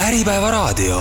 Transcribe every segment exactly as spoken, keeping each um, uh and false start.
Äripäevaraadio.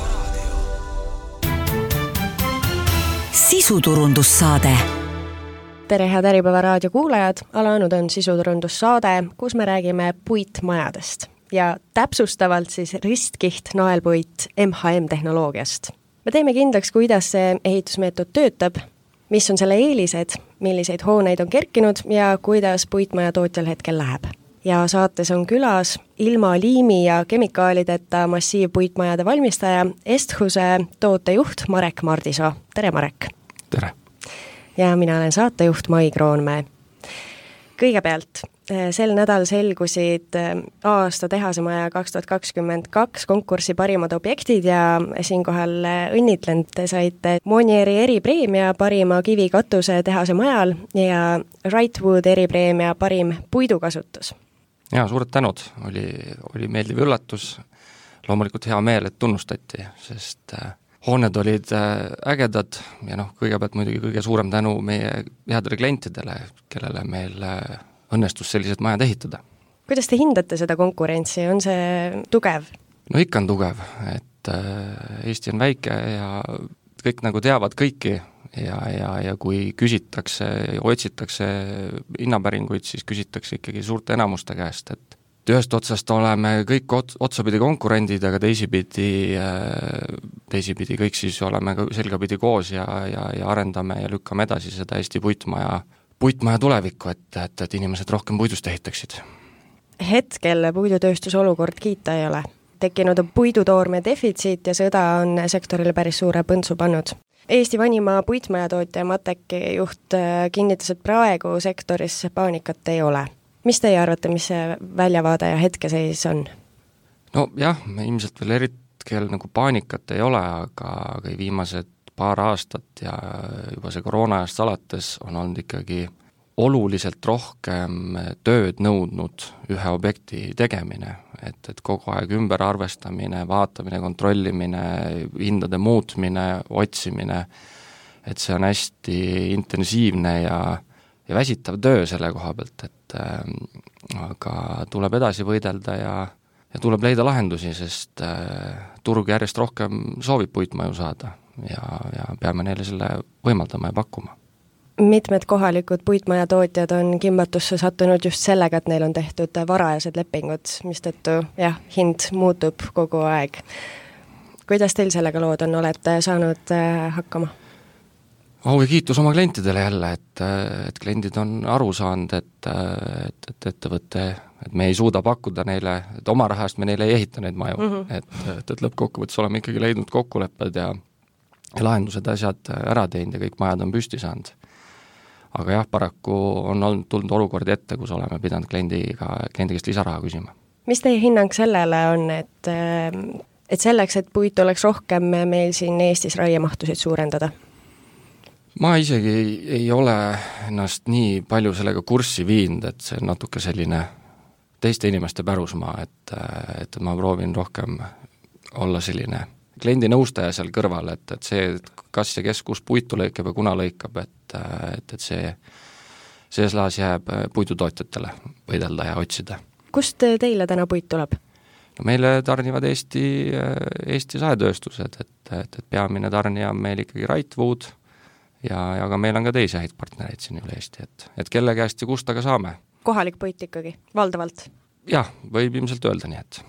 Sisuturundussaade. Tere, head Äripäevaraadio kuulajad! Alanud on sisuturundussaade, kus me räägime puitmajadest ja täpsustavalt siis ristkiht naelpuit M H M tehnoloogiast. Me teeme kindlaks, kuidas see ehitusmeetod töötab, mis on selle eelised, milliseid hooneid on kerkinud ja kuidas puitmaja tootjal hetkel läheb. Ja saates on külas ilma liimi ja kemikaalideta massiivpuitmajade valmistaja Esthuse tootejuht Marek Mardisoo. Tere, Marek! Tere! Ja mina olen saatejuht Mai Kroonmäe. Kõigepealt, sel nädal selgusid aasta tehasemaja kaks tuhat kakskümmend kaks konkursi parimad objektid ja siinkohal õnnitlen, te saite Monieri eripreemia parima kivikatuse tehase majal ja Wrightwood eripreemia parim puidukasutus. Jaa, suured tänud. Oli, oli meeldiv üllatus. Loomulikult hea meel, et tunnustati, sest hooned olid ägedad ja noh, kõigepealt muidugi kõige suurem tänu meie headele klientidele, kellele meil õnnestus sellised majad ehitada. Kuidas te hindate seda konkurentsi? On see tugev? No ikka on tugev, et Eesti on väike ja kõik nagu teavad kõiki ja, ja, ja kui küsitakse, otsitakse hinnapäringuid, siis küsitakse ikkagi suurte enamuste käest, et ühest otsast oleme kõik otsapidi konkurendid, aga teisipidi, teisipidi kõik siis oleme selgapidi koos ja, ja, ja arendame ja lükkame edasi seda Eesti puitmaja, puitmaja tulevikku, et, et, et inimesed rohkem puidust ehitaksid. Hetkel puidutööstus olukord kiita ei ole. Tekkinud on puidutoorme defitsiit ja sõda on sektorile päris suure põntsu pannud. Eesti vanima puitmajatootja Mateki juht kinnitas, et praegu sektoris paanikat ei ole. Mis teie arvate, mis see väljavaade ja hetkeseis on? No jah, me ilmselt veel eritkel nagu paanikat ei ole, aga, aga viimased paar aastat ja juba see koroonajast alates on olnud ikkagi oluliselt rohkem tööd nõudnud ühe objekti tegemine, et, et kogu aeg ümberarvestamine, vaatamine, kontrollimine, hindade muutmine, otsimine, et see on hästi intensiivne ja, ja väsitav töö selle koha pealt, et äh, aga tuleb edasi võidelda ja, ja tuleb leida lahendusi, sest äh, turg järjest rohkem soovib puitmaju saada ja, ja peame neile selle võimaldama ja pakkuma. Mitmed kohalikud puitmajatootjad on kimbatusse sattunud just sellega, et neil on tehtud varajased lepingud, mistõttu jah, hind muutub kogu aeg. Kuidas teil sellega lood on, olete saanud hakkama? Au ja kiitus oma klientidele jälle, et, et kliendid on aru saanud, et, et, et ettevõtte, et me ei suuda pakkuda neile, et oma rahast me neile ei ehita neid maju, mm-hmm. et, et, et lõppkokkuvõttes oleme ikkagi leidnud kokkulepped ja, ja lahendused asjad ära teinud ja kõik majad on püsti saanud. Aga jah, paraku on olnud tulnud olukordi ette, kus oleme pidanud kliendiga, kliendi käest lisaraha küsima. Mis teie hinnang sellele on, et, et selleks, et puit oleks rohkem meil siin Eestis raiemahtusid suurendada? Ma isegi ei, ei ole ennast nii palju sellega kurssi viinud, et see on natuke selline teiste inimeste pärusmaa, et, et ma proovin rohkem olla selline kliendi nõustaja seal kõrval, et, et see, kas ja kes kus puitu lõikab ja kuna lõikab, et, et, et see, see slaas jääb puidutootjatele võidelda ja otsida. Kust teile täna puit tuleb? No meile tarnivad Eesti, Eesti saetööstused, et, et, et peamine tarnija on meil ikkagi Wrightwood ja, ja ka meil on ka teisi häid partnereid siin üle Eesti, et, et kelle käest ja kust aga saame. Kohalik puit ikkagi, valdavalt? Jah, võib ilmselt öelda nii, et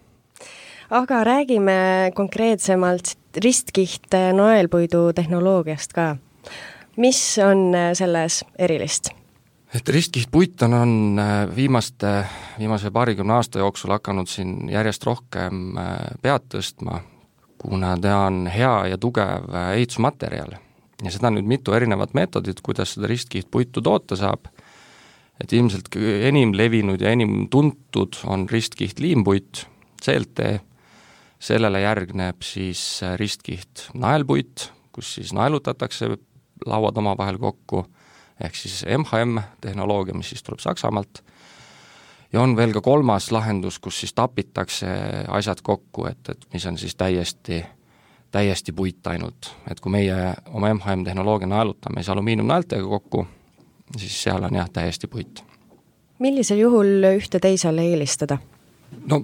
aga räägime konkreetsemalt ristkiht naelpuidu tehnoloogiast ka. Mis on selles erilist? Et ristkiht puit on, on viimaste, viimase paarikümne aasta jooksul hakanud siin järjest rohkem pead tõstma, kuna ta on hea ja tugev ehitusmaterjal. Ja seda on nüüd mitu erinevat meetodit, kuidas seda ristkiht puitu toota saab. Et ilmselt enim levinud ja enim tuntud on ristkiht liimpuit, C L T. Sellele järgneb siis ristkiht naelpuit, kus siis naelutatakse lauad oma vahel kokku, ehk siis M H M tehnoloogia, mis siis tuleb Saksamaalt. Ja on veel ka kolmas lahendus, kus siis tapitakse asjad kokku, et, et mis on siis täiesti, täiesti puit ainult. Et kui meie oma M H M tehnoloogia naelutame siis alumiiniumnaeltega kokku, siis seal on jah täiesti puit. Millisel juhul ühte teisele eelistada? No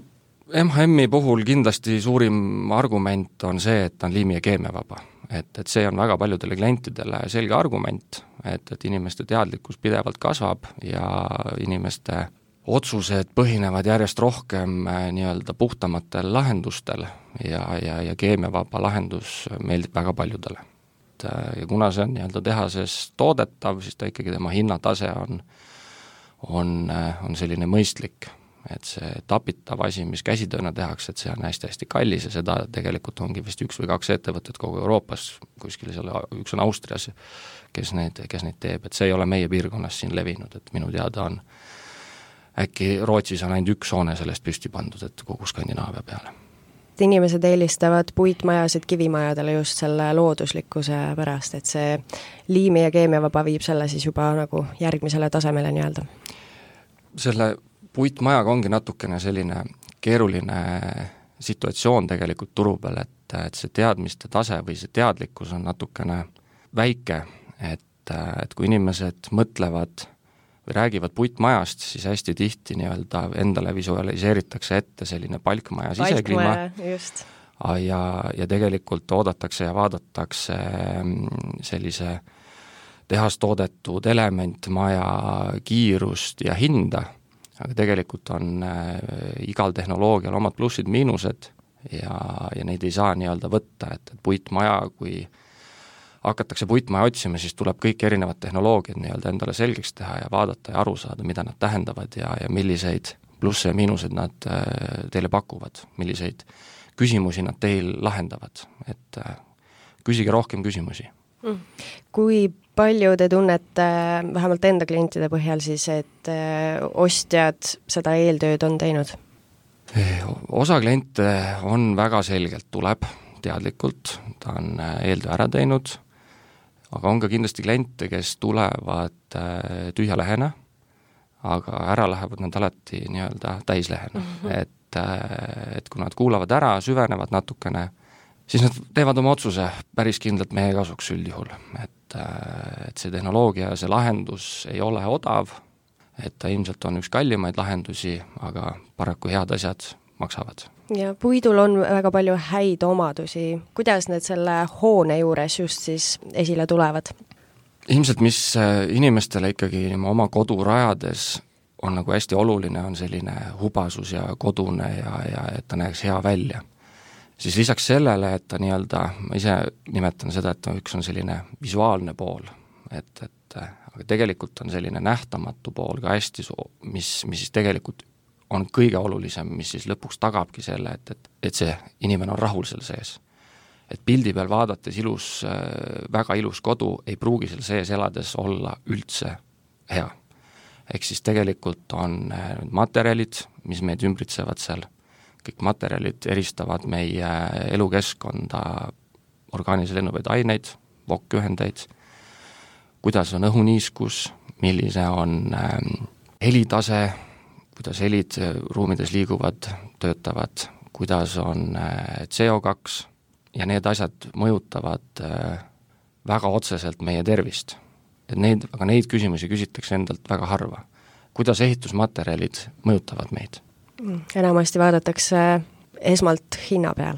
M H M-i puhul kindlasti suurim argument on see, et ta on liimi- ja keemiavaba. Et, et see on väga paljudele klientidele selge argument, et, et inimeste teadlikkus pidevalt kasvab ja inimeste otsused põhinevad järjest rohkem nii-öelda puhtamatel lahendustel ja, ja, ja keemiavaba lahendus meeldib väga paljudele. Et, ja kuna see on nii-öelda tehases toodetav, siis ta ikkagi tema hinnatase on, on, on selline mõistlik. Et see tapitav asi, mis käsitööna tehakse, et see on hästi-hästi kallis ja seda tegelikult ongi vist üks või kaks ettevõtet kogu Euroopas, kuskil seal üks on Austrias, kes neid, kes neid teeb, et see ei ole meie piirkonnas siin levinud, et minu teada on äkki Rootsis on ainult üks hoone sellest püsti pandud, et kogu Skandinaavia peale. Inimesed eelistavad puitmajasid kivimajadele just selle looduslikkuse pärast, et see liimi- ja keemiavaba viib selle siis juba nagu järgmisele tasemele nii-öelda. Selle puitmajaga ongi natukene selline keeruline situatsioon tegelikult turu peal, et, et see teadmiste tase või see teadlikkus on natukene väike, et, et kui inimesed mõtlevad või räägivad puitmajast, siis hästi tihti nii-öelda endale visualiseeritakse ette selline palkmaja sisekliima ja, ja tegelikult oodatakse ja vaadatakse sellise tehas toodetud elementmaja kiirust ja hinda, aga tegelikult on äh, igal tehnoloogial omad plussid-miinused ja, ja neid ei saa nii-öelda võtta, et, et puitmaja, kui hakatakse puitmaja otsima, siis tuleb kõik erinevad tehnoloogiad nii-öelda endale selgeks teha ja vaadata ja aru saada, mida nad tähendavad ja, ja milliseid plusse ja miinused nad äh, teile pakuvad, milliseid küsimusi nad teil lahendavad, et äh, küsige rohkem küsimusi. Mm. Kui palju te tunnete, vähemalt enda klientide põhjal siis, et ostjad seda eeltööd on teinud? Osa kliente on väga selgelt, tuleb teadlikult, ta on eeltöö ära teinud, aga on ka kindlasti kliente, kes tulevad tühja lehena, aga ära lähevad nad alati nii-öelda täislehena, mm-hmm. et, et kui nad kuulavad ära, süvenevad natukene, siis nad teevad oma otsuse päris kindlalt meie kasuks üldjuhul, et, et see tehnoloogia ja see lahendus ei ole odav, et ta ilmselt on üks kallimaid lahendusi, aga paraku head asjad maksavad. Ja puidul on väga palju häid omadusi. Kuidas need selle hoone juures just siis esile tulevad? Ilmselt, mis inimestele ikkagi oma kodu rajades on nagu hästi oluline, on selline hubasus ja kodune ja, ja et ta näeks hea välja. Siis lisaks sellele, et ta nii-öelda, ma ise nimetan seda, et üks on selline visuaalne pool, et, et aga tegelikult on selline nähtamatu pool ka hästi, mis, mis siis tegelikult on kõige olulisem, mis siis lõpuks tagabki selle, et, et, et see inimene on rahul seal sees. Et pildi peal vaadates ilus, väga ilus kodu ei pruugi seal sees elades olla üldse hea. Ehk siis tegelikult on materjalid, mis meid ümbritsevad seal, kõik materjalid eristavad meie elukeskkonda orgaanilise lennuvaid aineid, vokkühendeid, kuidas on õhuniiskus, millise on ähm, helitase, kuidas helid ruumides liiguvad, töötavad, kuidas on äh, C O kaks ja need asjad mõjutavad äh, väga otseselt meie tervist. Et neid, aga neid küsimusi küsitakse endalt väga harva. Kuidas ehitusmaterjalid mõjutavad meid? Enamasti vaadatakse esmalt hinna peale.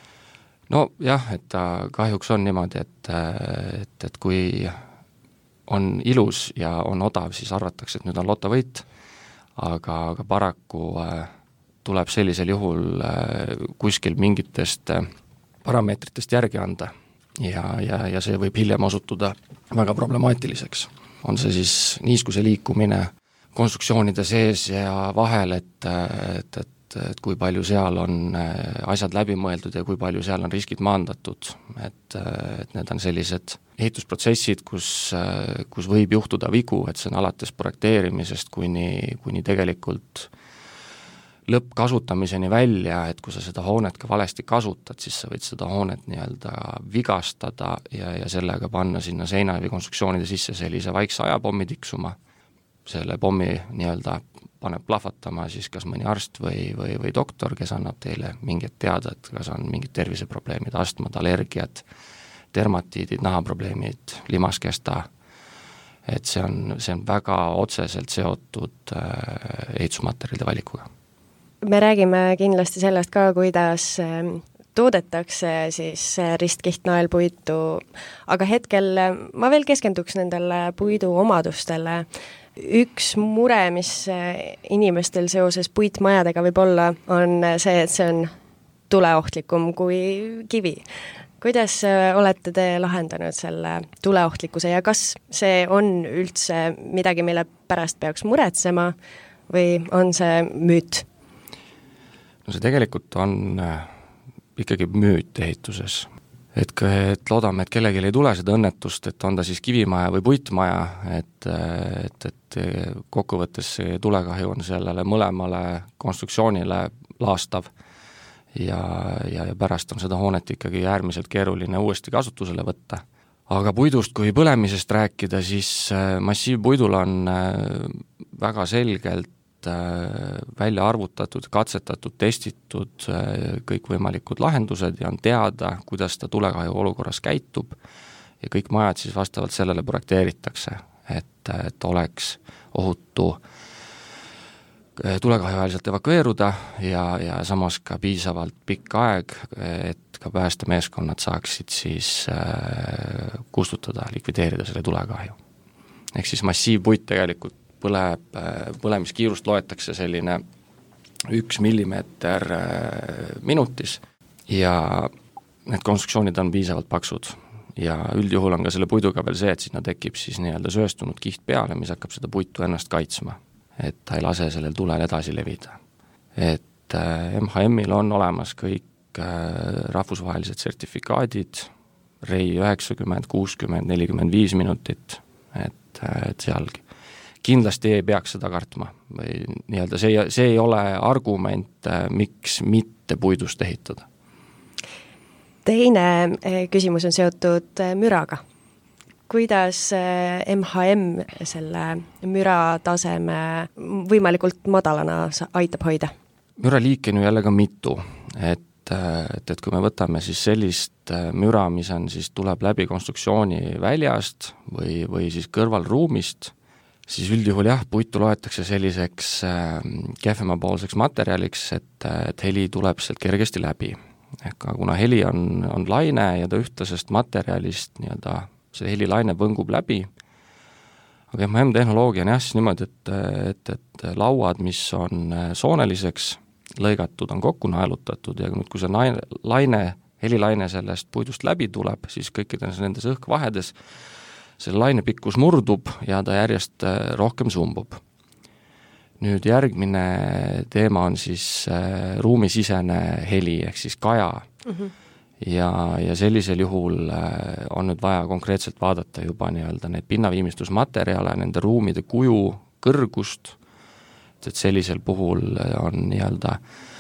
No jah, et ta kahjuks on niimoodi, et, et, et kui on ilus ja on odav, siis arvatakse, et nüüd on lotovõit, aga, aga paraku äh, tuleb sellisel juhul äh, kuskil mingitest äh, parameetritest järgi anda ja, ja, ja see võib hiljem osutuda väga problemaatiliseks. On see siis niiskuse liikumine konstruktsioonide sees ja vahel, et, et, et, et kui palju seal on asjad läbi mõeldud ja kui palju seal on riskid maandatud, et, et need on sellised ehitusprotsessid, kus, kus võib juhtuda vigu, et see on alates projekteerimisest kuni, kuni tegelikult lõppkasutamiseni välja, et kui sa seda hoonet ka valesti kasutad, siis sa võid seda hoonet nii-öelda vigastada ja, ja sellega panna sinna seina või konstruktsioonide sisse sellise vaikse ajapommi tiksuma. Selle pommi nii-öelda paneb plahvatama siis kas mõni arst või, või, või doktor, kes annab teile mingit teada, et kas on mingid terviseprobleemid, astmad, allergiad, dermatiidid, nahaprobleemid, limaskesta, et see on, see on väga otseselt seotud äh, ehitusmaterjalide valikuga. me räägime kindlasti sellest ka, kuidas toodetakse siis ristkihnaelpuitu, aga hetkel ma veel keskenduks nendele puidu omadustele. Üks mure, mis inimestel seoses puitmajadega võib olla, on see, et see on tuleohtlikum kui kivi. Kuidas olete te lahendanud selle tuleohtlikkuse ja kas see on üldse midagi, mille pärast peaks muretsema või on see müüt? No see tegelikult on ikkagi müüt ehituses. Et, et loodame, et kellelgi ei tule seda õnnetust, et on ta siis kivimaja või puitmaja, et, et, et kokkuvõttes see tulekahju on sellele mõlemale konstruktsioonile laastav ja, ja, ja pärast on seda hoonet ikkagi äärmiselt keeruline uuesti kasutusele võtta. Aga puidust kui põlemisest rääkida, siis massiivpuidul on väga selgelt välja arvutatud, katsetatud, testitud kõikvõimalikud lahendused ja on teada, kuidas ta tulekahju olukorras käitub ja kõik majad siis vastavalt sellele projekteeritakse, et, et oleks ohutu tulekahjuväeliselt evakueeruda ja, ja samas ka piisavalt pikk aeg, et ka päästemeeskonnad saaksid siis kustutada, likvideerida selle tulekahju. Ehk siis massiivpuit tegelikult põleb, põlemiskiirust loetakse selline üks millimeeter minutis ja need konstruktsioonid on piisavalt paksud ja üldjuhul on ka selle puiduga veel see, et sinna tekib siis nii-öelda sööstunud kiht peale, mis hakkab seda puitu ennast kaitsma, et ta ei lase sellel tulel edasi levida. Et M H M-il on olemas kõik rahvusvahelised sertifikaadid, R E I üheksakümmend, kuuskümmend, nelikümmend viis minutit, et, et sealgi kindlasti ei peaks seda kartma või nii-öelda see, see ei ole argument, miks mitte puidust ehitada. Teine küsimus on seotud müraga. Kuidas M H M selle mürataseme võimalikult madalana aitab hoida? Müraliike on ju jälle ka mitu, et, et, et kui me võtame siis sellist müra, mis on siis tuleb läbi konstruktsiooni väljast või, või siis kõrvalruumist, siis üldjuhul jah, puitu loetakse selliseks kehvemapoolseks materjaliks, et, et heli tuleb sealt kergesti läbi. Ega kuna heli on, on laine ja ta ühtlasest materjalist nii-öelda see helilaine võngub läbi, aga M H M tehnoloogia on jah siis niimoodi, et, et, et lauad, mis on sooneliseks lõigatud, on kokku naelutatud ja nüüd, kui see naine, laine, helilaine sellest puidust läbi tuleb, siis kõikides nendes õhkvahedes selle laine pikkus murdub ja ta järjest rohkem sumbub. Nüüd järgmine teema on siis ruumisisene heli, ehk siis kaja. Mm-hmm. Ja, ja sellisel juhul on nüüd vaja konkreetselt vaadata juba nii-öelda neid pinnaviimistlusmaterjale, nende ruumide kuju, kõrgust, et sellisel puhul on nii-öelda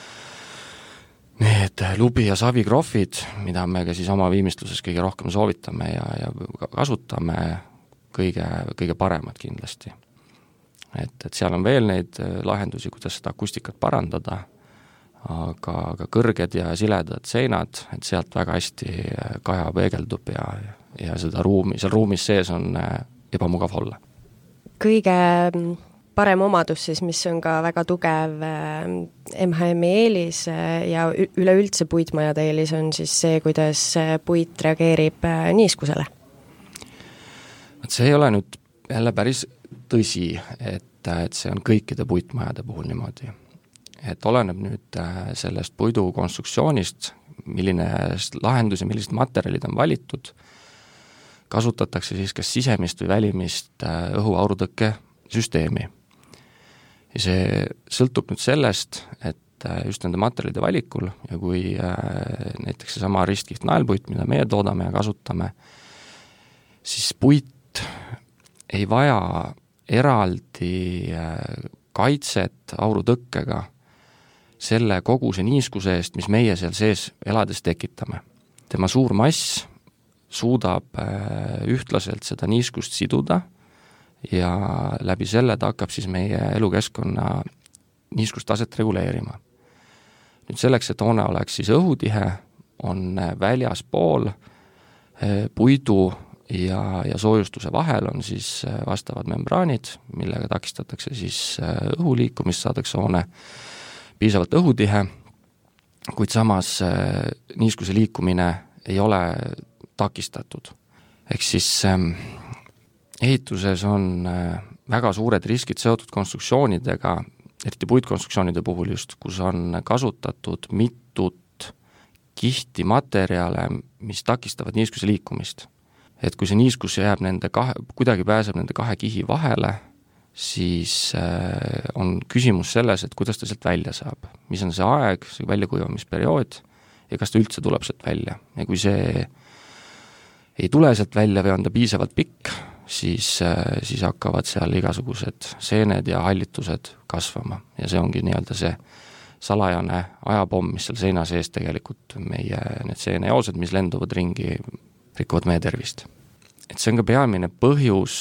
need lubi- ja savikrohvid, mida me ka siis oma viimistluses kõige rohkem soovitame ja, ja kasutame kõige, kõige paremad kindlasti. Et, et seal on veel neid lahendusi, kuidas seda akustikat parandada, aga, aga kõrged ja siledad seinad, et sealt väga hästi kaja peegeldub ja, ja seda ruumi, seal ruumis sees on ebamugav olla. Kõige parem omadus siis, mis on ka väga tugev M H M-i eelis ja üleüldse puitmajade eelis on siis see, kuidas puit reageerib niiskusele. See ei ole nüüd jälle päris tõsi, et, et see on kõikide puitmajade puhul niimoodi. Et oleneb nüüd sellest puidu konstruktsioonist, milline lahendus ja millised materjalid on valitud, kasutatakse siis kas sisemist või välimist õhuaurutõkke süsteemi. Ja see sõltub nüüd sellest, et just nende materjalide valikul ja kui näiteks see sama ristkiht naelpuit, mida meie toodame ja kasutame, siis puit ei vaja eraldi kaitset aurutõkkega selle koguse niiskuse eest, mis meie seal sees elades tekitame. Tema suur mass suudab ühtlaselt seda niiskust siduda ja läbi selle ta hakkab siis meie elukeskkonna niiskustaset reguleerima. Nüüd selleks, et hoone oleks siis õhutihe, on väljaspool puidu ja, ja soojustuse vahel on siis vastavad membraanid, millega takistatakse siis õhu liikumist, saadakse hoone piisavalt õhutihe, kuid samas niiskuse liikumine ei ole takistatud. Ehk siis ehituses on väga suured riskid seotud konstruktsioonidega, eriti puitkonstruktsioonide puhul just, kus on kasutatud mitut kihti materjale, mis takistavad niiskuse liikumist. Et kui see niiskus jääb nende kahe, kuidagi pääseb nende kahe kihi vahele, siis on küsimus selles, et kuidas ta sealt välja saab. Mis on see aeg, see väljakuivamisperiood ja kas ta üldse tuleb sealt välja. Ja kui see ei tule sealt välja või on ta piisavalt pikk, siis, siis hakkavad seal igasugused seened ja hallitused kasvama. Ja see ongi nii-öelda see salajane ajapomm, mis seal seina sees tegelikult meie need seenejoosed, mis lenduvad ringi, rikuvad meie tervist. Et see on ka peamine põhjus,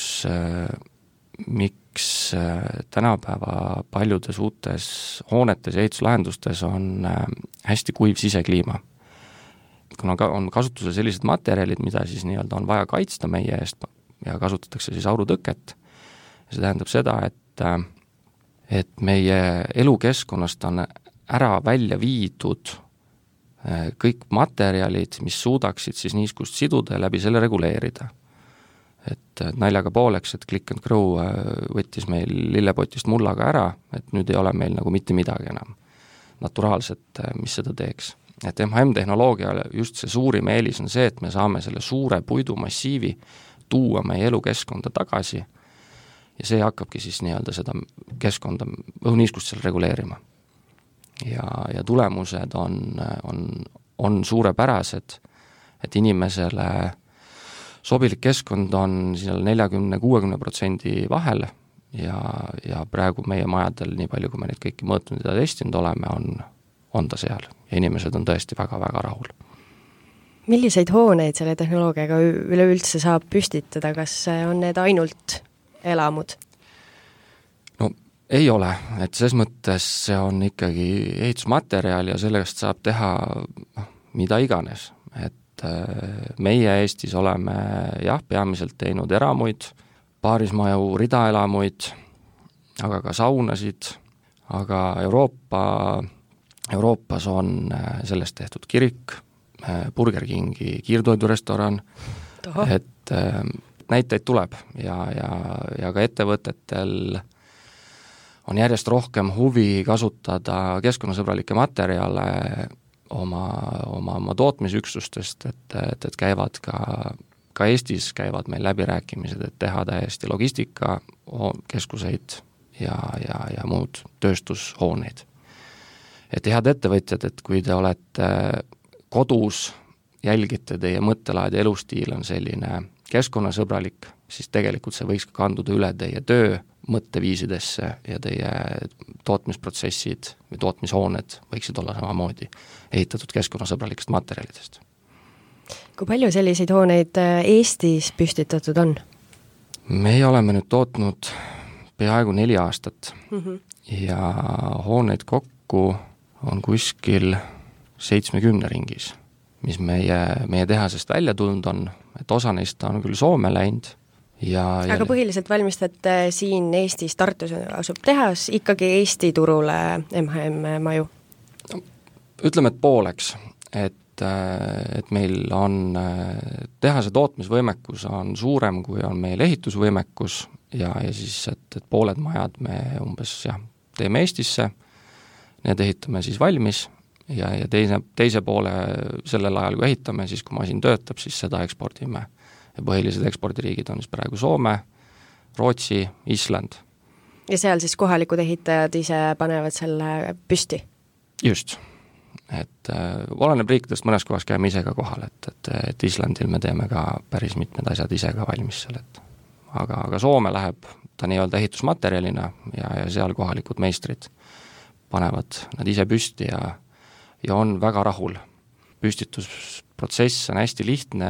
miks tänapäeva paljudes uutes hoonetes ja ehituslahendustes on hästi kuiv sisekliima. Kuna on kasutusel sellised materjalid, mida siis nii-öelda on vaja kaitsta meie eest ja kasutatakse siis aurutõket. See tähendab seda, et, et meie elukeskkonnast on ära välja viidud kõik materjalid, mis suudaksid siis niiskust siduda ja läbi selle reguleerida. Et naljaga pooleks, et Click and Grow võttis meil lillepotist mullaga ära, et nüüd ei ole meil nagu mitte midagi enam naturaalset, mis seda teeks. Et M H M-tehnoloogia just see suurim eelis on see, et me saame selle suure puidumassiivi tuua meie elukeskkonda tagasi ja see hakkabki siis nii-öelda seda keskkonda, õhuniiskust seal reguleerima. Ja, ja tulemused on, on, on suurepärased, et inimesele sobilik keskkond on seal nelikümmend kuuskümmend protsendi vahel ja, ja praegu meie majadel, nii palju kui me neid kõiki mõõtnud ja testinud oleme, on, on ta seal ja inimesed on tõesti väga-väga rahul. Milliseid hooneid selle tehnoloogiaga üleüldse saab püstitada, kas on need ainult elamud? No ei ole, et selles mõttes see on ikkagi ehitusmaterjal ja sellest saab teha mida iganes, et meie Eestis oleme jah, peamiselt teinud eramuid, paarismaju, ridaelamuid, aga ka saunasid, aga Euroopa, Euroopas on sellest tehtud kirik, Burger Kingi kiirtoidurestoran, et näiteid tuleb ja, ja, ja ka ettevõtetel on järjest rohkem huvi kasutada keskkonnasõbralikke materjale oma, oma, oma tootmisüksustest, et, et, et käivad ka, ka Eestis käivad meil läbirääkimised, et teha täiesti logistikakeskuseid ja, ja, ja muud tööstushooneid. Et head ettevõtjad, et kui te olete kodus, jälgite teie mõttelaad ja elustiil on selline keskkonnasõbralik, siis tegelikult see võiks kanduda üle teie töö mõtteviisidesse ja teie tootmisprotsessid või tootmishooned võiksid olla samamoodi ehitatud keskkonnasõbralikest materjalidest. Kui palju selliseid hooneid Eestis püstitatud on? Meie oleme nüüd tootnud peaaegu neli aastat mm-hmm. ja hooneid kokku on kuskil seitsmekümne ringis, mis meie, meie tehasest välja tulnud on, et osa neist on küll Soome läinud. Ja, ja aga põhiliselt valmistate siin Eestis, Tartus asub tehas ikkagi Eesti turule M H M-maju? Ütleme, et pooleks, et, et meil on tehase tootmisvõimekus on suurem, kui on meil ehitusvõimekus ja, ja siis, et, et pooled majad me umbes jah, teeme Eestisse, need ehitame siis valmis ja, ja teise, teise poole sellel ajal, kui ehitame, siis kui masin töötab, siis seda ekspordime. Ja põhilised ekspordiriigid on siis praegu Soome, Rootsi, Island. Ja seal siis kohalikud ehitajad ise panevad selle püsti? Just. Et äh, oleneb riikidest, mõnes kohas käime ise ka kohal, et, et, et Islandil me teeme ka päris mitmed asjad ise ka valmis seal, et aga, aga Soome läheb ta nii-öelda ehitusmaterjalina ja, ja seal kohalikud meistrid panevad nad ise püsti ja ja on väga rahul. Püstitusprotsess on hästi lihtne,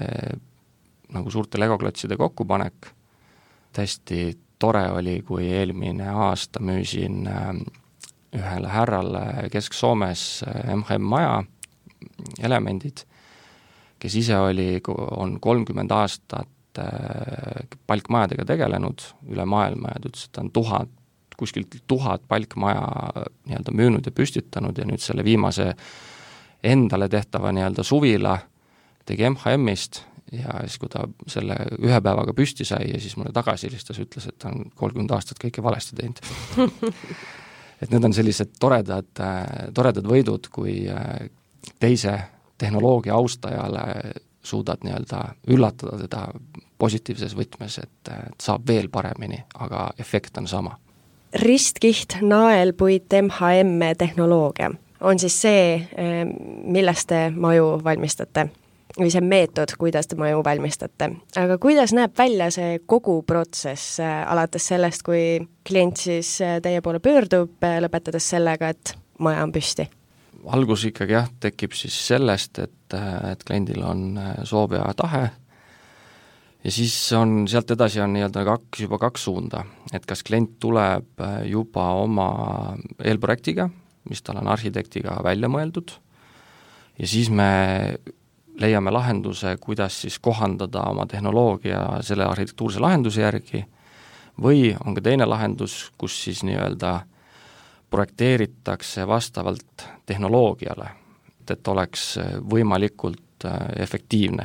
nagu suurte legoklotside kokkupanek. Tästi tore oli, kui eelmine aasta müüsin ühele härrale Kesk-Soomes M H M-maja elemendid, kes ise oli, on kolmkümmend aastat palkmajadega tegelenud üle maailma ja ta ütles, et ta on tuhat kuskilt tuhat palkmaja nii-öelda müünud ja püstitanud ja nüüd selle viimase endale tehtava nii-öelda suvila tegi M H M-ist ja siis, kui ta selle ühe päevaga püsti sai ja siis mulle tagasi helistas, ütles, et ta on kolmkümmend aastat kõike valesti teinud. Et need on sellised toredad, toredad võidud, kui teise tehnoloogia austajale suudad nii-öelda üllatada teda positiivses võtmes, et, et saab veel paremini, aga efekt on sama. Ristkiht, naelpuit, M H M tehnoloogia on siis see, millest te maju valmistate või see meetod, kuidas te maju valmistate. Aga kuidas näeb välja see kogu protsess, alates sellest, kui klient siis teie poole pöördub, lõpetades sellega, et maja on püsti? Algus ikkagi jah, tekib siis sellest, et, et kliendil on soov ja tahe ja siis on, sealt edasi on nii-öelda kaks, juba kaks suunda, et kas klient tuleb juba oma eelprojektiga, mis tal on arhitektiga välja mõeldud ja siis me leiame lahenduse, kuidas siis kohandada oma tehnoloogia selle arhitektuurse lahenduse järgi või on ka teine lahendus, kus siis nii-öelda projekteeritakse vastavalt tehnoloogiale, et oleks võimalikult efektiivne.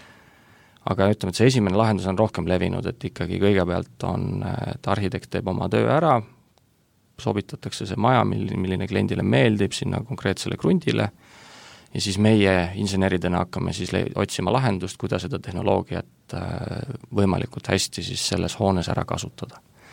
Aga ütleme, et see esimene lahendus on rohkem levinud, et ikkagi kõigepealt on, et arhitekt teeb oma töö ära, sobitatakse see maja, milline kliendile meeldib sinna konkreetsele krundile ja siis meie inseneridena hakkame siis le- otsima lahendust, kuidas seda tehnoloogiat võimalikult hästi siis selles hoones ära kasutada.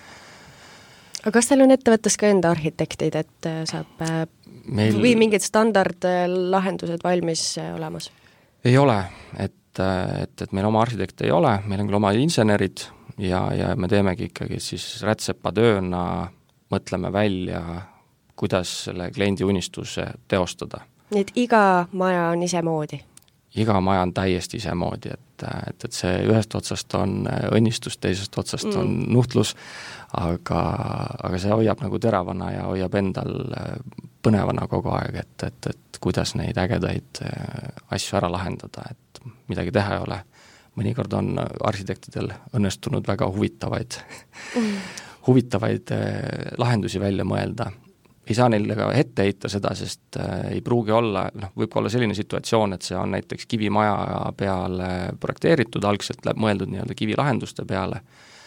Aga kas teil on ettevõttes ka enda arhitektid, et saab Meil... või mingid standardlahendused valmis olemas? Ei ole, et, et, et meil oma arhitekt ei ole, meil on küll oma insenerid ja, ja me teemegi ikkagi siis rätsepa tööna, mõtleme välja, kuidas selle kliendi unistuse teostada. Nii et iga maja on isemoodi? Iga maja on täiesti isemoodi, et, et, et see ühest otsast on õnnistus, teisest otsast mm. on nuhtlus, aga, aga see hoiab nagu teravana ja hoiab endal põnevana kogu aeg, et, et, et kuidas neid ägedaid asju ära lahendada, et midagi teha ei ole. Mõnikord on arhitektidel õnnestunud väga huvitavaid, mm. huvitavaid lahendusi välja mõelda. Ei saa neile ka ette heita seda, sest ei pruugi olla, noh, võib olla selline situatsioon, et see on näiteks kivimaja peale projekteeritud, algselt läheb mõeldud nii-öelda kivilahenduste peale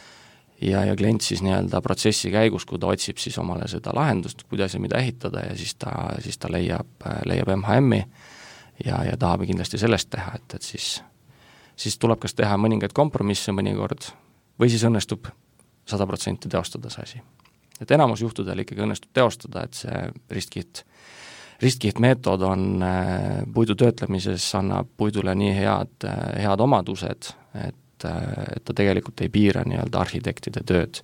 ja, ja klient siis nii-öelda protsessi käigus, kui ta otsib siis omale seda lahendust, kuidas ja mida ehitada ja siis ta, siis ta leiab, leiab M H M-i ja, ja tahab kindlasti sellest teha, et, et siis, siis tuleb kas teha mõningaid kompromisse mõnikord või siis õnnestub sada protsenti teostada see asi. Et enamus juhtudel ikkagi õnnestub teostada, et see ristkiht, ristkiht meetod on puidu töötlemises, annab puidule nii head, head omadused, et, et ta tegelikult ei piira nii-öelda arhitektide tööd.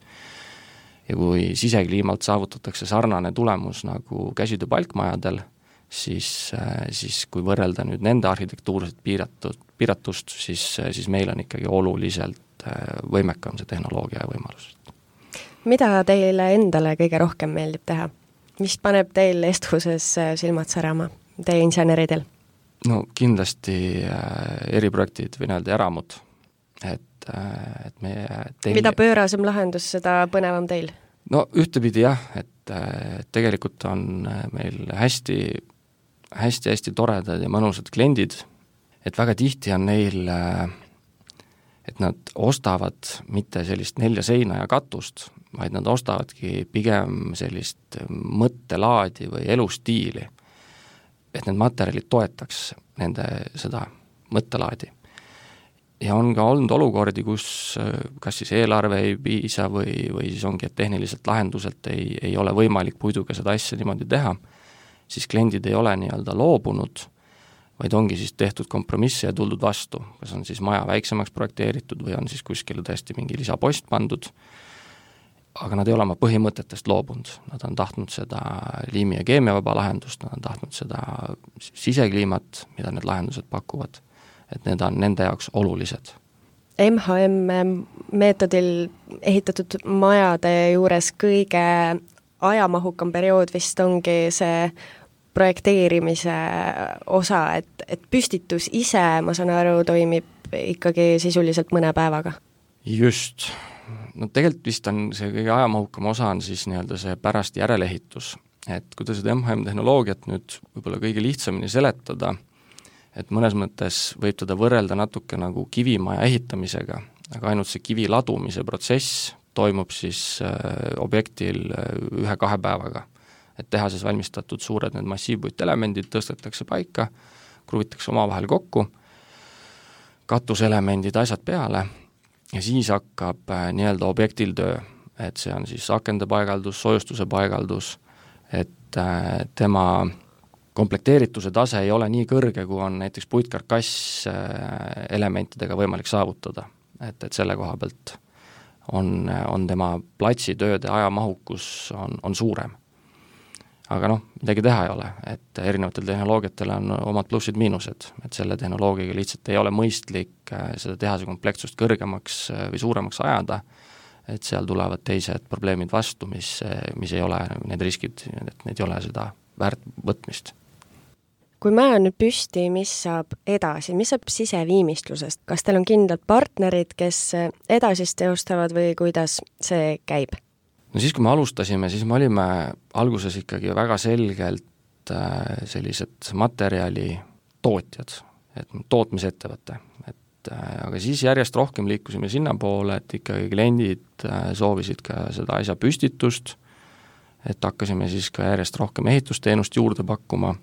Ja kui sisekliimalt saavutatakse sarnane tulemus nagu käsitöö palkmajadel, siis, siis kui võrrelda nüüd nende arhitektuurset piiratud, piiratust, siis, siis meil on ikkagi oluliselt võimekam see tehnoloogia ja võimalus. Mida teile endale kõige rohkem meeldib teha? Mis paneb teil Esthuses silmad särama, teie inseneridel? No kindlasti eriprojektid või nii-öelda eramud. Et, et meie teine... Mida pöörasem lahendus, seda põnevam teil? No ühtepidi jah, et tegelikult on meil hästi, hästi, hästi toredad ja mõnusad kliendid, et väga tihti on neil, et nad ostavad mitte sellist nelja seina ja katust, vaid nad ostavadki pigem sellist mõttelaadi või elustiili, et need materjalid toetaks nende seda mõttelaadi. Ja on ka olnud olukordi, kus kas siis eelarve ei piisa või, või siis ongi, et tehniliselt lahenduselt ei, ei ole võimalik puiduga seda asja niimoodi teha, siis kliendid ei ole nii-öelda loobunud, vaid ongi siis tehtud kompromisse ja tuldud vastu, kas on siis maja väiksemaks projekteeritud või on siis kuskil tõesti mingi lisapost pandud, aga nad ei ole oma põhimõtetest loobunud, nad on tahtnud seda liimi- ja keemiavaba lahendust, nad on tahtnud seda sisekliimat, mida need lahendused pakuvad, et need on nende jaoks olulised. M H M meetodil ehitatud majade juures kõige ajamahukam periood vist ongi see projekteerimise osa, et, et püstitus ise, ma saan aru, toimib ikkagi sisuliselt mõne päevaga. Just, no tegelikult vist on see kõige ajamahukam osa on siis nii-öelda see pärast järelehitus, et kui ta seda M H M tehnoloogiat nüüd võib-olla kõige lihtsamini seletada, et mõnes mõttes võib teda võrrelda natuke nagu kivimaja ehitamisega, aga ainult see kivi ladumise protsess toimub siis äh, objektil ühe-kahe päevaga. Et tehases valmistatud suured need massiivpuitelemendid tõstetakse paika, kruvitakse omavahel kokku, katuselemendid, asjad peale ja siis hakkab äh, nii-öelda objektil töö, et see on siis akende paigaldus, soojustuse paigaldus, et äh, tema komplekteerituse tase ei ole nii kõrge, kui on näiteks puitkarkass äh, elementidega võimalik saavutada. Et, et selle koha pealt on, on tema platsitööde ajamahukus on, on suurem. Aga noh, midagi teha ei ole, et erinevatel tehnoloogiatel on omad plussid-miinused, et selle tehnoloogiaga lihtsalt ei ole mõistlik seda tehase komplektsust kõrgemaks või suuremaks ajada, et seal tulevad teised probleemid vastu, mis, mis ei ole need riskid, et need ei ole seda väärt võtmist. Kui maja on nüüd püsti, mis saab edasi, mis saab siseviimistlusest? Kas teil on kindlad partnerid, kes edasist teostavad või kuidas see käib? No siis, kui me alustasime, siis me olime alguses ikkagi väga selgelt sellised materjali tootjad, et tootmisettevõte. Et, aga siis järjest rohkem liikusime sinna poole, et ikkagi kliendid soovisid ka seda asja püstitust, et hakkasime siis ka järjest rohkem ehitusteenust juurde pakkuma.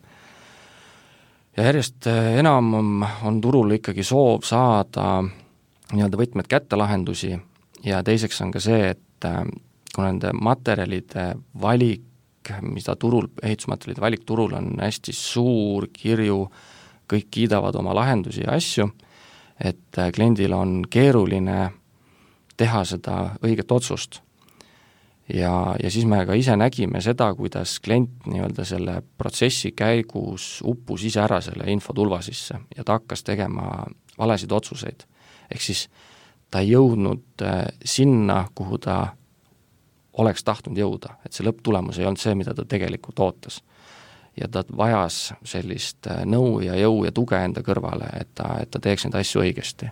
Ja järjest enam on turul ikkagi soov saada nii-öelda võtmed kätte lahendusi ja teiseks on ka see, et kui nende materjalide valik, mida turul, ehitusmaterjalide valik turul on hästi suur, kirju, kõik kiidavad oma lahendusi ja asju, et kliendil on keeruline teha seda õiget otsust. Ja, ja siis me ka ise nägime seda, kuidas klient nii-öelda selle protsessi käigus uppus ise ära selle infotulva sisse ja ta hakkas tegema valesid otsuseid. Ehk siis ta ei jõudnud sinna, kuhu ta oleks tahtnud jõuda, et see lõpptulemus ei olnud see, mida ta tegelikult ootas. Ja ta vajas sellist nõu ja jõu ja tuge enda kõrvale, et ta, et ta teeks neid asju õigesti.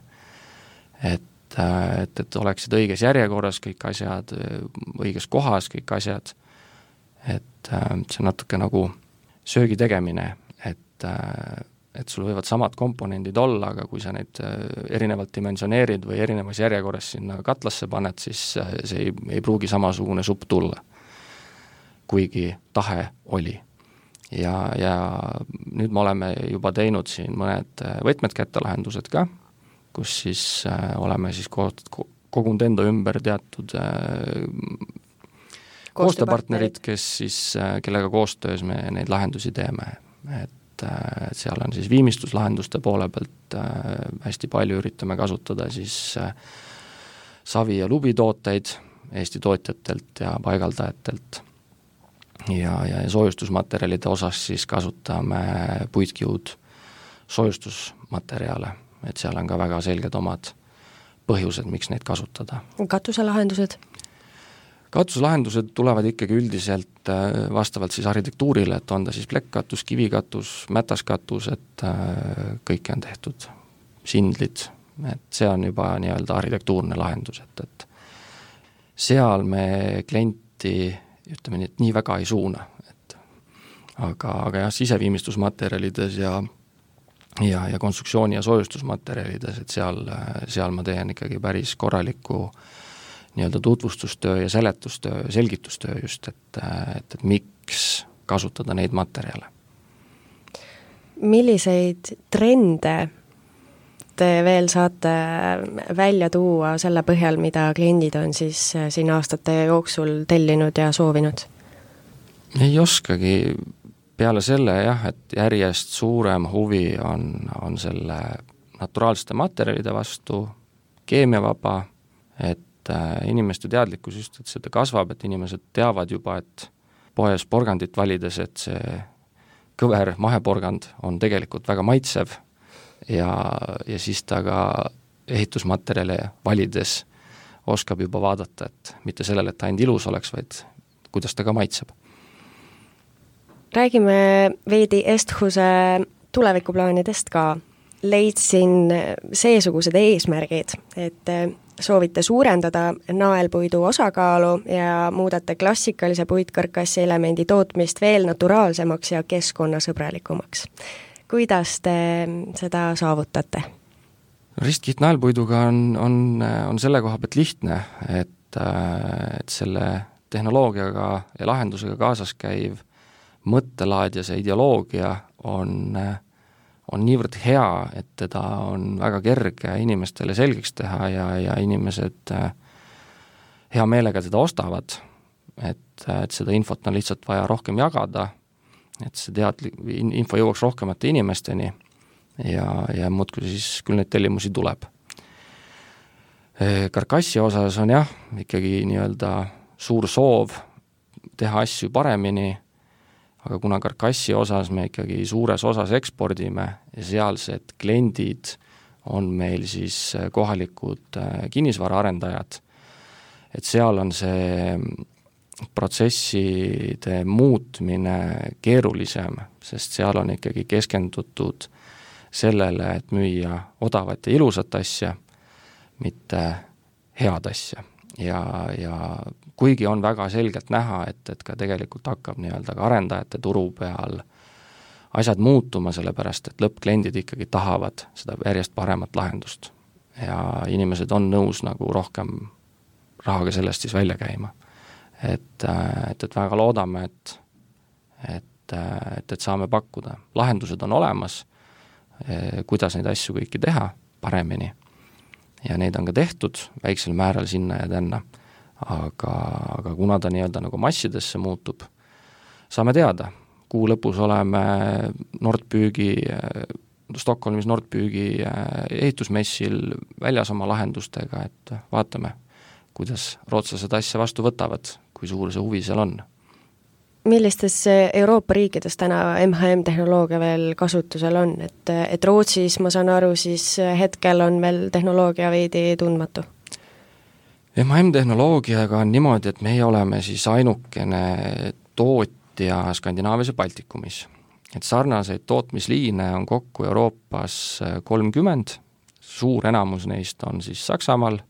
Et, et, et oleksid õiges järjekorras kõik asjad, õiges kohas kõik asjad, et see natuke nagu söögi tegemine, et, et sul võivad samad komponendid olla, aga kui sa neid erinevalt dimensioneerid või erinevas järjekorras sinna katlasse paned, siis see ei, ei pruugi samasugune supp tulla, kuigi tahe oli. Ja, ja nüüd me oleme juba teinud siin mõned võtmed kättelahendused ka, kus siis oleme siis kogunud enda ümber teatud koostööpartnerid, kes siis, kellega koostöös me neid lahendusi teeme, et seal on siis viimistluslahenduste poole pealt hästi palju üritame kasutada siis savi- ja lubitooteid Eesti tootjatelt ja paigaldajatelt ja, ja soojustusmaterjalide osas siis kasutame puitkiud soojustusmaterjale, et seal on ka väga selged omad põhjused, miks neid kasutada. Katuselahendused? Katuslahendused tulevad ikkagi üldiselt vastavalt siis arhitektuurile, et on ta siis plekkkatus, kivikatus, mätaskatus, et kõike on tehtud sindlid, et see on juba nii-öelda arhitektuurne lahendus, et, et seal me klienti, ütleme nii, et nii väga ei suuna, et aga, aga jah, siseviimistlusmaterjalides ja, ja, ja konstruktsiooni ja soojustusmaterjalides, et seal, seal ma teen ikkagi päris korraliku nii-öelda tutvustustöö ja seletustöö, selgitustöö just, et, et, et miks kasutada neid materjale. Milliseid trende te veel saate välja tuua selle põhjal, mida kliendid on siis siin aastate jooksul tellinud ja soovinud? Ei oskagi peale selle jah, et järjest suurem huvi on, on selle naturaalsete materjalide vastu, keemiavaba, et inimeste teadlikkus just, et seda kasvab, et inimesed teavad juba, et poes porgandit valides, et see kõver maheporgand on tegelikult väga maitsev ja, ja siis ta ka ehitusmaterjale valides oskab juba vaadata, et mitte sellele, et ta ainult ilus oleks, vaid kuidas ta ka maitseb. Räägime veidi Esthuse tulevikuplaanidest ka. Leidsin seesugused eesmärgid, et soovite suurendada naelpuidu osakaalu ja muudate klassikalise puitkarkassi elemendi tootmist veel naturaalsemaks ja keskkonnasõbralikumaks. Kuidas te seda saavutate? Ristkiht naelpuiduga on, on, on selle koha pealt lihtne, et, et selle tehnoloogiaga ja lahendusega kaasas käiv mõttelaad ja see ideoloogia on, on niivõrd hea, et teda on väga kerge inimestele selgeks teha ja, ja inimesed hea meelega teda ostavad, et, et seda infot on lihtsalt vaja rohkem jagada, et see teadlik, info jõuaks rohkemate inimesteni ja, ja muudkui siis küll neid tellimusi tuleb. Karkassi osas on jah, ikkagi nii-öelda suur soov teha asju paremini, aga kuna karkassi osas me ikkagi suures osas ekspordime ja sealsed kliendid on meil siis kohalikud kinnisvaraarendajad, et seal on see protsesside muutmine keerulisem, sest seal on ikkagi keskendutud sellele, et müüa odavat ja ilusat asja, mitte head asja. Ja, ja kuigi on väga selgelt näha, et, et ka tegelikult hakkab nii-öelda ka arendajate turu peal asjad muutuma, sellepärast et lõppkliendid ikkagi tahavad seda järjest paremat lahendust. Ja inimesed on nõus nagu rohkem rahaga sellest siis välja käima. Et, et, et väga loodame, et, et, et, et saame pakkuda. Lahendused on olemas, kuidas neid asju kõiki teha paremini. Ja neid on ka tehtud väiksel määral sinna ja tänna, aga, aga kuna ta nii-öelda nagu massidesse muutub, saame teada, kuu lõpus oleme Nordbügi, Stockholmis Nordbügi ehitusmessil väljas oma lahendustega, et vaatame, kuidas rootslased asja vastu võtavad, kui suur see huvi seal on. Millistes Euroopa riikides täna M H M-tehnoloogia veel kasutusel on? Et, et Rootsis, ma saan aru, siis hetkel on veel tehnoloogia veidi tundmatu? M H M-tehnoloogiaga on niimoodi, et meie oleme siis ainukene tootja Skandinaavias ja Baltikumis. Et sarnaseid tootmisliine on kokku Euroopas kolmkümmend, suur enamus neist on siis Saksamaal.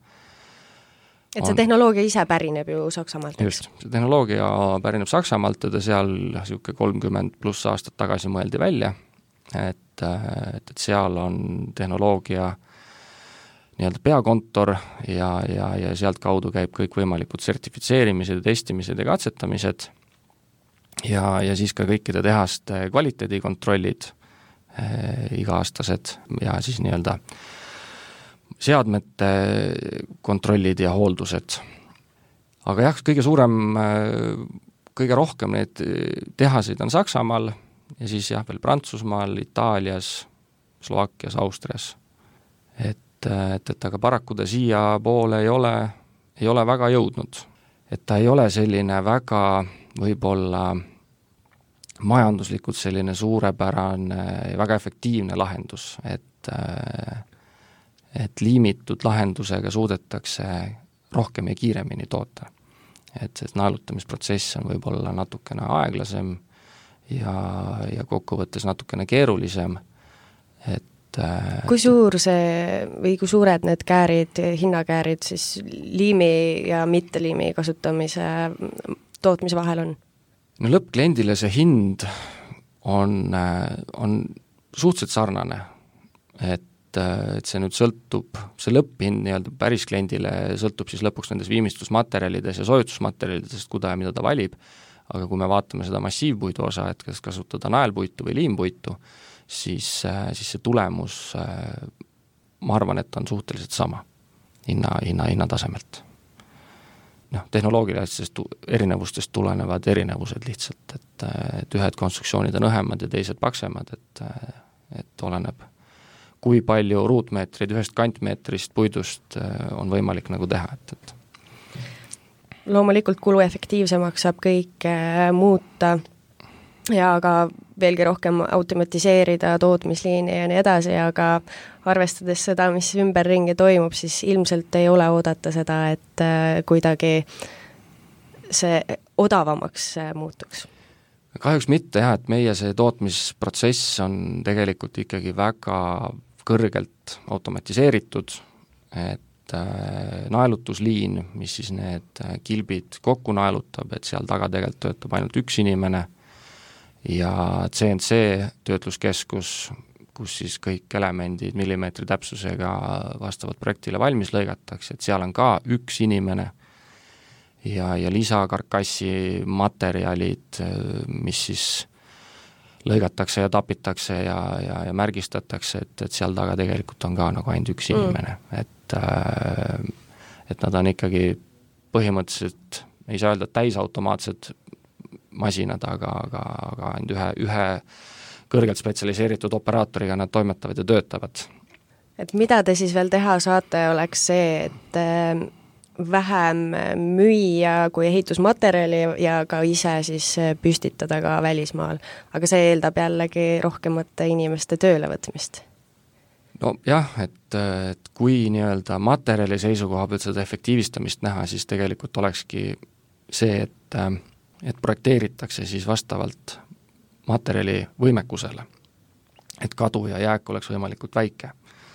Et see on, tehnoloogia ise pärineb ju Saksamaalt. Just, see tehnoloogia pärineb Saksamaalt ja ta seal siuke kolmkümmend pluss aastat tagasi mõeldi välja, et, et, et seal on tehnoloogia nii-öelda peakontor ja, ja, ja sealt kaudu käib kõik võimalikud sertifitseerimised, testimised ja katsetamised ja, ja siis ka kõikide tehaste kvaliteedikontrollid eh, iga-aastased ja siis nii-öelda seadmete kontrollid ja hooldused. Aga jah, kõige suurem, kõige rohkem neid tehaseid on Saksamaal ja siis jah, veel Prantsusmaal, Itaalias, Slovakkias, Austrias. Et, et, et aga paraku ta siia poole ei ole, ei ole väga jõudnud. Et ta ei ole selline väga võib-olla majanduslikult selline suurepärane, väga efektiivne lahendus, et et liimitud lahendusega suudetakse rohkem ja kiiremini toota. Et see naelutamisprotsess on võib-olla natukene aeglasem ja, ja kokkuvõttes natukene keerulisem. Et, kui suur see või kui suured need käärid, hinnakäärid siis liimi ja mitteliimi kasutamise tootmise vahel on? No lõppkliendile see hind on, on suhteliselt sarnane, et et see nüüd sõltub, see lõpphind nii-öelda päris kliendile sõltub siis lõpuks nendes viimistlusmaterjalides ja sojutusmaterjalidest, kuda ja mida ta valib, aga kui me vaatame seda massiivpuidu osa, et kas kasutada naelpuitu või liimpuitu, siis, siis see tulemus, ma arvan, et on suhteliselt sama hinna, hinna, hinna tasemelt. Noh, tehnoloogilistest erinevustest tulenevad erinevused lihtsalt, et, et ühed konstruktsioonid on õhemad ja teised paksemad, et, et oleneb kui palju ruutmeetreid ühest kantmeetrist puidust on võimalik nagu teha, et, et loomulikult kuluefektiivsemaks saab kõik muuta ja ka veelgi rohkem automatiseerida tootmisliini ja nii edasi, aga arvestades seda, mis ümberringi toimub, siis ilmselt ei ole oodata seda, et kuidagi see odavamaks muutuks. Kahjuks mitte jah, et meie see tootmisprotsess on tegelikult ikkagi väga kõrgelt automatiseeritud, et naelutusliin, mis siis need kilbid kokku naelutab, et seal taga tegelikult töötab ainult üks inimene, ja C N C töötluskeskus, kus siis kõik elemendid millimeetri täpsusega vastavalt projektile valmis lõigatakse, et seal on ka üks inimene ja, ja lisakarkassi materjalid, mis siis lõigatakse ja tapitakse ja, ja, ja märgistatakse, et, et seal taga tegelikult on ka nagu ainult üks inimene, mm. et, et nad on ikkagi põhimõtteliselt, ei saa öelda täisautomaatsed masinad, aga, aga, aga ainult ühe, ühe kõrgelt spetsialiseeritud operaatoriga nad toimetavad ja töötavad. Et mida te siis veel teha saate, oleks see, et vähem müüa kui ehitusmaterjali ja ka ise siis püstitada ka välismaal. Aga see eeldab jällegi rohkemate inimeste tööle võtmist. No jah, et, et kui nii-öelda materjali seisukoha pealt seda efektiivistamist näha, siis tegelikult olekski see, et, et projekteeritakse siis vastavalt materjali võimekusele, et kadu ja jääk oleks võimalikult väike.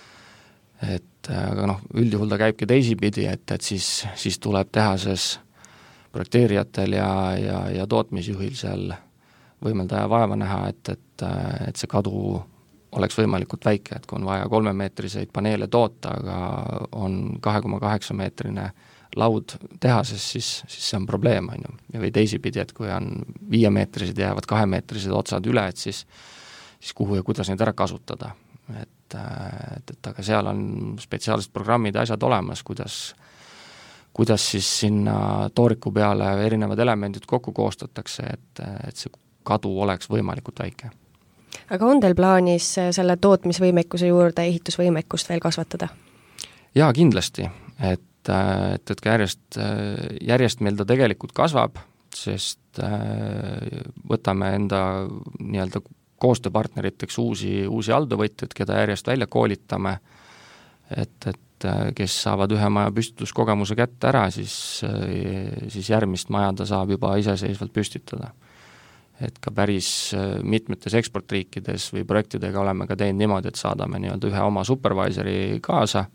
Et aga noh, üldjuhul ta käibki teisipidi, et, et siis, siis tuleb tehases projekteerijatel ja, ja, ja tootmisjuhil seal võimelda ja vaeva näha, et, et, et see kadu oleks võimalikult väike, et kui on vaja kolmemeetriseid paneele toota, aga on kahe koma kaheksa meetrine laud tehases, siis, siis see on probleem, on ju. Ja või teisipidi, et kui on viiemeetrised jäävad kahemeetrised otsad üle, et siis, siis kuhu ja kuidas neid ära kasutada. Et Et, et aga seal on spetsiaalsed programmid ja asjad olemas, kuidas, kuidas siis sinna tooriku peale erinevad elemendid kokku koostatakse, et, et see kadu oleks võimalikult väike. Aga on teil plaanis selle tootmisvõimekuse juurde ehitusvõimekust veel kasvatada? Jaa, kindlasti, et, et, et ka järjest, järjest meil ta tegelikult kasvab, sest võtame enda nii-öelda koostööpartneriteks uusi, uusi alltöövõtjaid, keda järjest välja koolitame, et, et kes saavad ühe maja püstituskogemuse kätte ära, siis, siis järgmist maja ta saab juba iseseisvalt püstitada. Et ka päris mitmetes eksportriikides või projektidega oleme ka teinud niimoodi, et saadame nii-öelda ühe oma supervisori kaasa,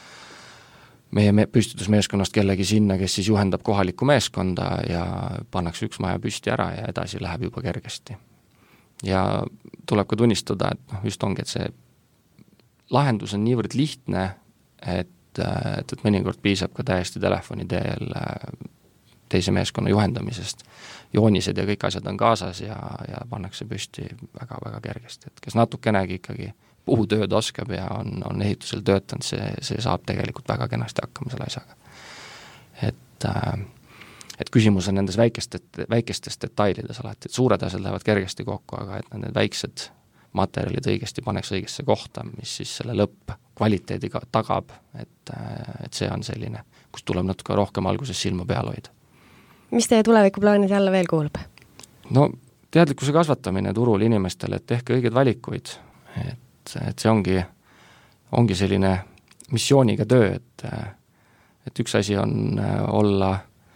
meie me- püstitusmeeskonnast kellegi sinna, kes siis juhendab kohalikku meeskonda ja pannakse üks maja püsti ära ja edasi läheb juba kergesti. Ja tuleb ka tunnistada, et noh, just ongi, et see lahendus on niivõrd lihtne, et, et, et mõnikord piisab ka täiesti telefoni teel teise meeskonna juhendamisest. Joonised ja kõik asjad on kaasas ja, ja pannakse püsti väga-väga kergesti. Et kes natukenegi ikkagi puhutööd oskab ja on, on ehitusel töötanud, see, see saab tegelikult väga kenasti hakkama selle asjaga. Et äh, et küsimus on nendes väikestes, väikestes detailides alati, et suured asjad lähevad kergesti kokku, aga et need väiksed materjalid õigesti paneks õigesse kohta, mis siis selle lõpp kvaliteediga tagab, et, et see on selline, kus tuleb natuke rohkem alguses silma peal hoida. Mis teie tulevikuplaanid jälle veel kuulub? No teadlikkuse kasvatamine turul inimestele, et tehke õiged valikuid, et, et see ongi, ongi selline missiooniga töö, et, et üks asi on olla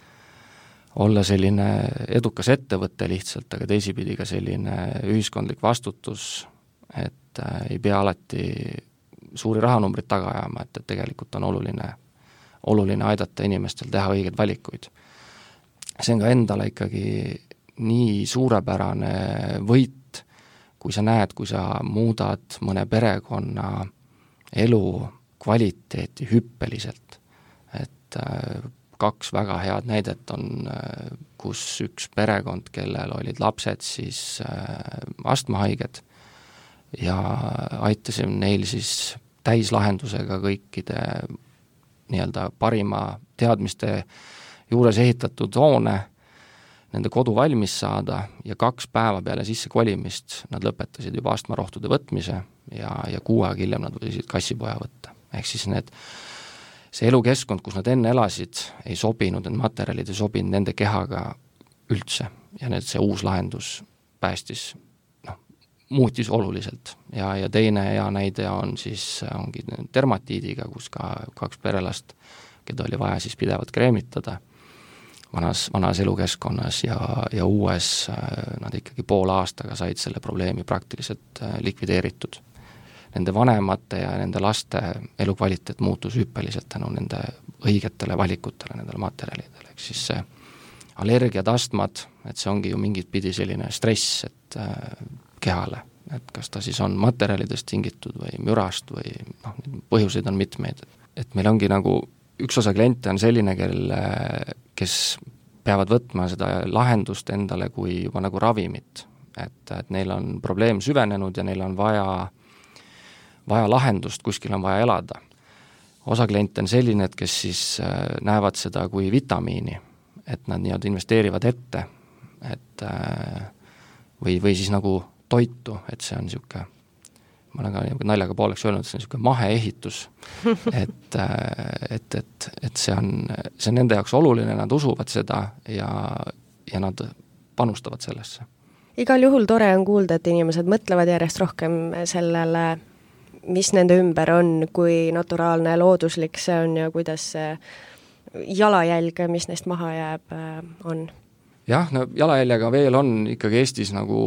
olla selline edukas ettevõte lihtsalt, aga teisipidi ka selline ühiskondlik vastutus, et äh, ei pea alati suuri rahanumbrid taga ajama, et, et tegelikult on oluline, oluline aidata inimestel teha õiged valikuid. See on ka endale ikkagi nii suurepärane võit, kui sa näed, kui sa muudad mõne perekonna elu kvaliteeti hüppeliselt, et äh, kaks väga head näidet on, kus üks perekond, kellel olid lapsed siis astmahaiged ja aitasime neil siis täislahendusega kõikide nii-öelda parima teadmiste juures ehitatud hoone, nende kodu valmis saada ja kaks päeva peale sisse kolimist nad lõpetasid juba astmarohtude võtmise ja, ja kuu aega hiljem nad võisid kassipoja võtta. Ehk siis need see elukeskkond, kus nad enne elasid, ei sobinud, need materjalid ei sobinud nende kehaga üldse ja need, see uus lahendus päästis, noh, muutis oluliselt. Ja, ja teine hea näide on siis, ongi dermatiidiga, kus ka kaks perelast, keda oli vaja siis pidevalt kreemitada vanas, vanas elukeskkonnas ja, ja uues nad ikkagi poole aastaga said selle probleemi praktiliselt likvideeritud. nende vanemate ja nende laste elukvaliteet muutus hüppeliselt tänu nende õigetele valikutele, nendele materjalidele, ehk siis see allergiad, astmad, et see ongi ju mingit pidi selline stress, et äh, kehale, et kas ta siis on materjalidest tingitud või mürast või noh, põhjuseid on mitmeid, et meil ongi nagu üks osa kliente on selline, kel, kes peavad võtma seda lahendust endale kui juba nagu ravimit, et, et neil on probleem süvenenud ja neil on vaja, vaja lahendust, kuskil on vaja elada. Osa kliente on selline, et kes siis näevad seda kui vitamiini, et nad nii-öelda investeerivad ette, et või, või siis nagu toitu, et see on niisugune, ma olen ka naljaga pooleks öelnud, et see on niisugune maheehitus, et, et, et, et see on, see on nende jaoks oluline, nad usuvad seda ja, ja nad panustavad sellesse. Igal juhul tore on kuulda, et inimesed mõtlevad järjest rohkem sellele, mis nende ümber on, kui naturaalne ja looduslik see on ja kuidas see jalajälg, mis neist maha jääb, on. Jah, no jalajäljega veel on ikkagi Eestis nagu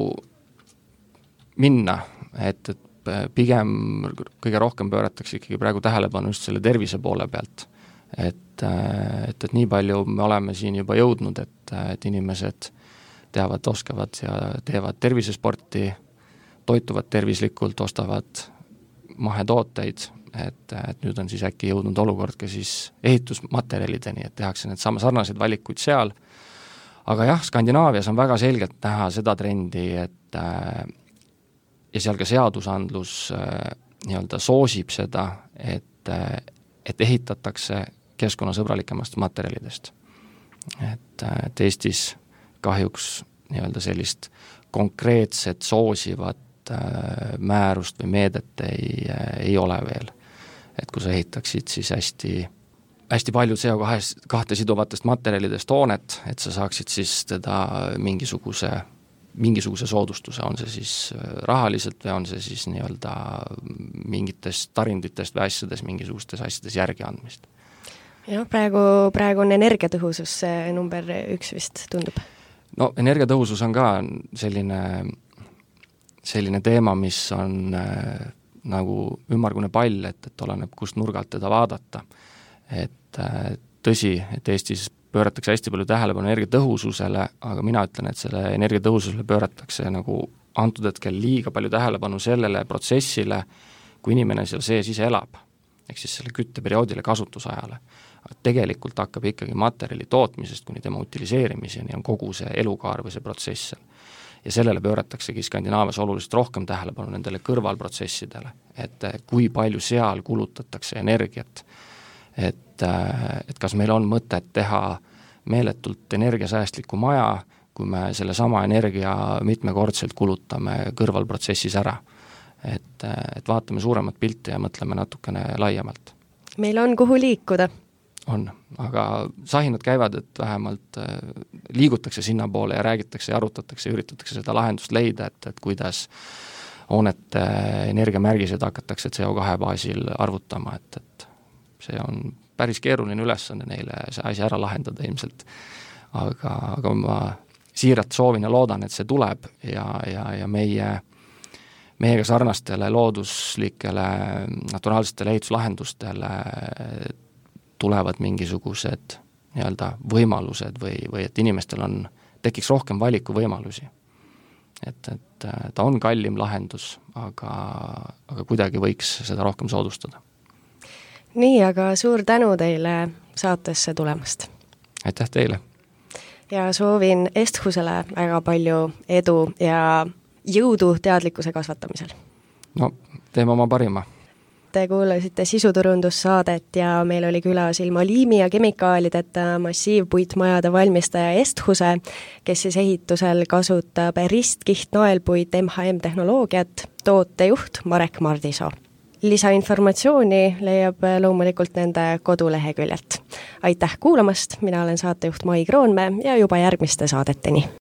minna, et, et pigem kõige rohkem pööratakse ikkagi praegu tähelepanu just selle tervise poole pealt. Et, et, et nii palju me oleme siin juba jõudnud, et, et inimesed teavad, oskavad ja teevad tervisesporti, toituvad tervislikult, ostavad mahetooteid, et, et nüüd on siis äkki jõudnud olukord ka siis ehitusmaterjalideni, et tehakse need sama sarnaseid valikuid seal. Aga jah, Skandinaavias on väga selgelt näha seda trendi, et ja seal ka seadusandlus nii-öelda soosib seda, et, et ehitatakse keskkonnasõbralikemast materjalidest. Et, et Eestis kahjuks nii-öelda sellist konkreetset soosivat määrust või meedet ei, ei ole veel. Et kui sa ehitaksid siis hästi, hästi palju C O kahte siduvatest materjalidest hoonet, et sa saaksid siis teda mingisuguse mingisuguse soodustuse, on see siis rahaliselt või on see siis nii-öelda mingitest tarinditest või asjades, mingisugustes asjades järgi andmist. Jah, praegu, praegu on energiatõhusus see number üks vist tundub. No energiatõhusus on ka selline, selline teema, mis on äh, nagu ümmargune pall, et, et oleneb, kust nurgalt teda vaadata. Et äh, tõsi, et Eestis pööratakse hästi palju tähelepanu energiatõhususele, aga mina ütlen, et selle energiatõhususele pööratakse nagu antud hetkel liiga palju tähelepanu sellele protsessile, kui inimene seal sees ise elab, ehk siis selle kütteperioodile kasutusajale. Tegelikult hakkab ikkagi materjali tootmisest kuni tema utiliseerimiseni on kogu see elukaar või see protsess. Ja sellele pöörataksegi Skandinaavias oluliselt rohkem tähelepanu nendele kõrvalprotsessidele, et kui palju seal kulutatakse energiat, et, et kas meil on mõtet teha meeletult energiasäästliku maja, kui me selle sama energia mitmekordselt kulutame kõrvalprotsessis ära. Et, et vaatame suuremat pilti ja mõtleme natukene laiemalt. Meil on kuhu liikuda. On, aga sahinad käivad, et vähemalt liigutakse sinna poole ja räägitakse ja arutatakse ja üritatakse seda lahendust leida, et, et kuidas hoonete energiamärgised hakatakse C O kahe baasil arvutama, et, et see on päris keeruline ülesanne neile see asi ära lahendada ilmselt, aga, aga ma siiralt soovin ja loodan, et see tuleb ja, ja, ja meie, meiega sarnastele looduslikele naturaalsetele ehituslahendustele tulevad mingisugused nii-öelda võimalused või, või et inimestel on, tekiks rohkem valikuvõimalusi. Et, et ta on kallim lahendus, aga, aga kuidagi võiks seda rohkem soodustada. Nii, aga suur tänu teile saatesse tulemast. Aitäh teile. Ja soovin Esthusele väga palju edu ja jõudu teadlikkuse kasvatamisel. No, teeme oma parima. Te kuulasite sisuturundussaadet ja meil oli külas ilma liimi ja kemikaalideta massiivpuitmajade valmistaja Esthuse, kes siis ehitusel kasutab ristkiht naelpuit M H M tehnoloogiat, tootejuht Marek Mardisoo. Lisainformatsiooni leiab loomulikult nende koduleheküljelt. Aitäh kuulamast, mina olen saatejuht Mai Kroonmäe ja juba järgmiste saadeteni.